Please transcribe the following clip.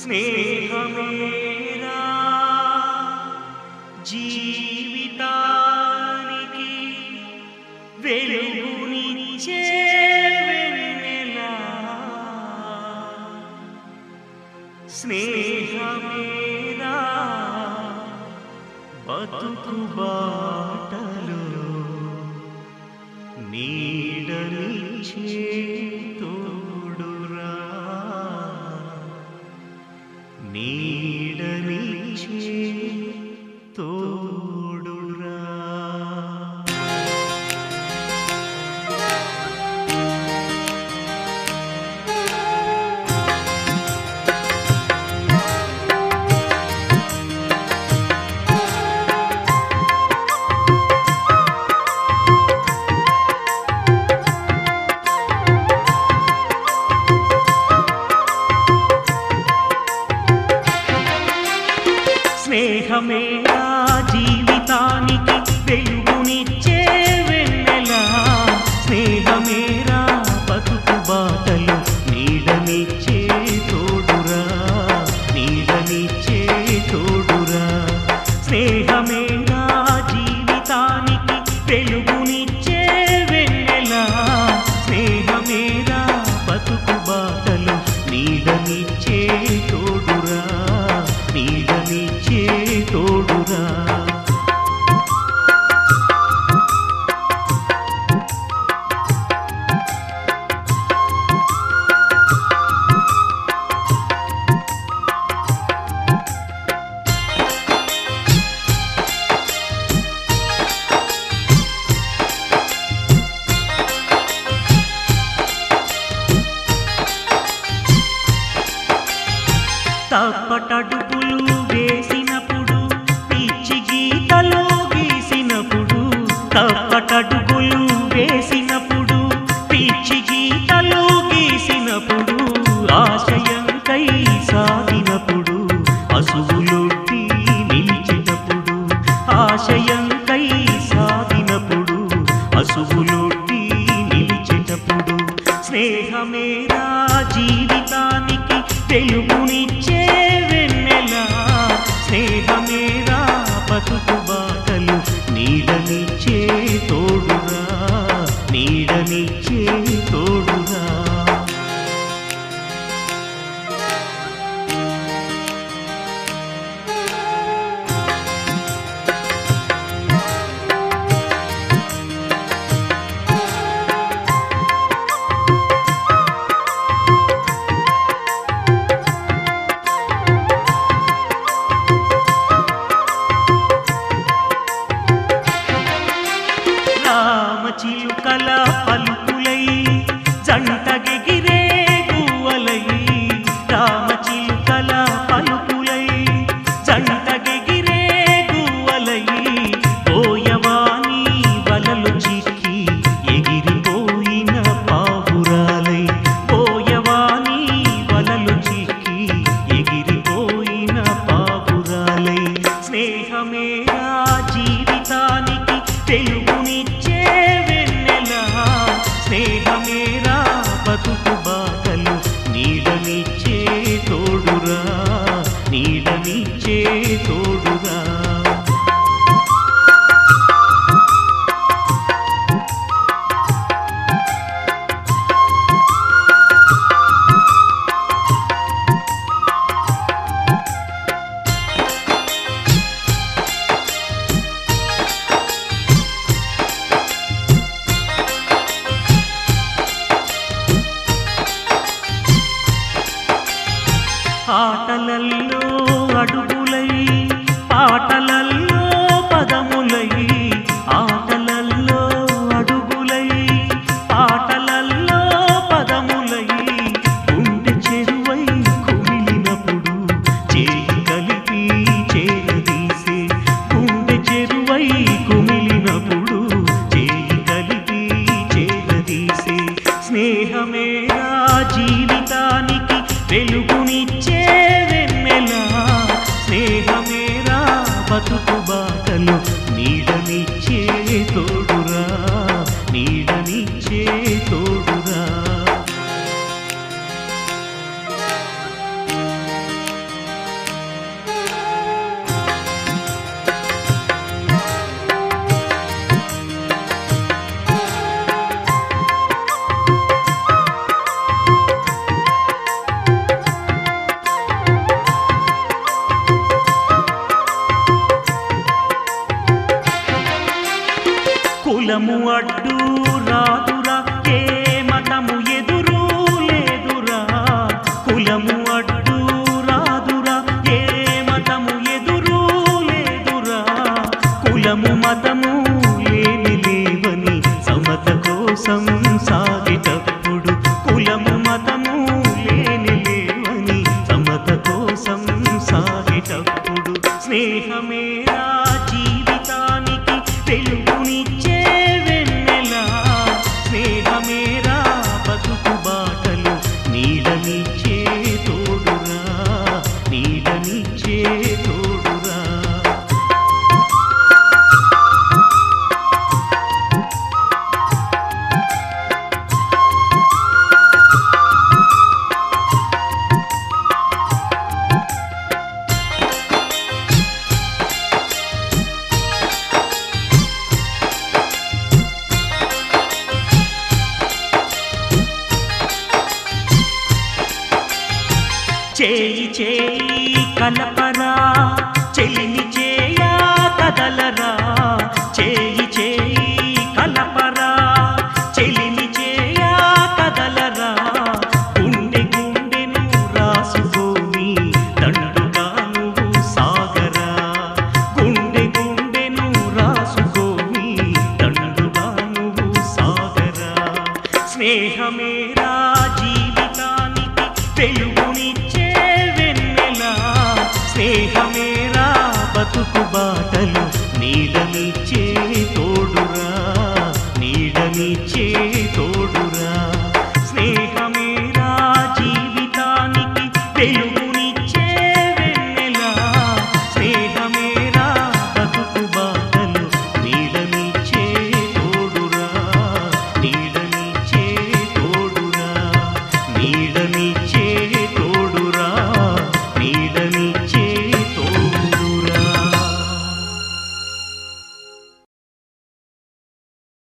స్నేహమేరా జీవితానికి వెలుగునిచ్చే వెన్నెలా, స్నేహమేరా బతుకు బాటలో నీడనిచ్చే తోడురా, నీడనిచ్చే తోడురా. స్నేహమేరా జీవితానికి వెలుగునిచ్చే వెన్నెలా, స్నేహమేరా బతుకు బాటలు నీడనిచ్చే తోడురా, నీడనిచ్చే తోడురా. స్నేహమేరా జీవితానికి వెలుగునిచ్చే వెన్నెలా, స్నేహమేరా బతుకు బాటలు నీడనిచ్చే తోడురా, నీడనిచ్చే తోడురా. తప్పటడుగులు వేసినప్పుడు పిచ్చి గీతలు గీసినప్పుడు, తప్పటడుగులు వేసినప్పుడు పిచ్చి గీతలు గీసినప్పుడు, ఆశయంకై సాగినప్పుడు అసువులొట్టి నిలిచినప్పుడు, ఆశయంకై సాగినప్పుడు అసువులొట్టి నిలిచినప్పుడు, స్నేహమేరా జీవితానికి వెలుగునిచ్చే వెన్నెలా, స్నేహమేరా బతుకు బాటలు నీడనిచ్చే తోడురా, నీడనిచ్చే తోడురా. చిలుకల పలుకులై జంటగెగిరే గువ్వలై, రామచిలుకల పలుకులై జంటగెగిరే గువ్వలై, పోయవాని వలలు చిక్కి ఎగిరిపోయిన పావురాలై, పోయవాని వలలు చిక్కి ఎగిరిపోయిన పావురాలై. స్నేహమేరా జీవితానికి వెలుగునిచ్చే వెన్నెలా, స్నేహమేరా బతుకు బాటలు నీడనిచ్చే తోడురా, నీడనిచ్చే తోడురా. ఆటలల్లో అడుగులై పాటలల్లో పదములై, ఆటలల్లో అడుగులై పాటలల్లో పదములై, గుండె చెరువై కుమిలినప్పుడు చేయి కలిపి చేరదీసే, గుండె చెరువై కుమిలినప్పుడు చేయి కలిపి చేరదీసే, స్నేహమేరా జీవితానికి వెలుగునిచ్చే వెన్నెలా, స్నేహమేరా బతుకు బాటలు నీడనిచ్చే తోడురా, నీడనిచ్చే తోడురా. కులము అడ్డు రాదురా, ఏ మతము ఎదురు లేదురా. కులము అడ్డు రాదురా, ఏ మతము ఎదురు లేదురా. కులము మతము లేని లేవని సమత కోసం సాగేటప్పుడు, కులము మతము లేని లేవని సమత కోసం సాగేటప్పుడు, స్నేహమేరా జీవితానికి వెలుగునిచ్చే వెన్నెలా. స్నేహమేరా బతుకు బాటలు నీడనిచ్చే తోడురా, నీడనిచ్చే తోడురా. చేయి చేయి కలపరా, చెలిని చేయా కదలరా. చేయి చేయి కలపరా, చెలిని చేయా కదలరా. గుండె గుండెను రాసుకొని దండుగా నువ్వు సాగరా. గుండె గుండెను రాసుకొని దండుగా నువ్వు సాగరా. స్నేహమేరా జీవితానికి వెలుగునిచ్చే వెన్నెలా. స్నేహమేరా బతుకు బాటలు నీడనిచ్చే తోడురా, నీడనిచ్చే తోడురా.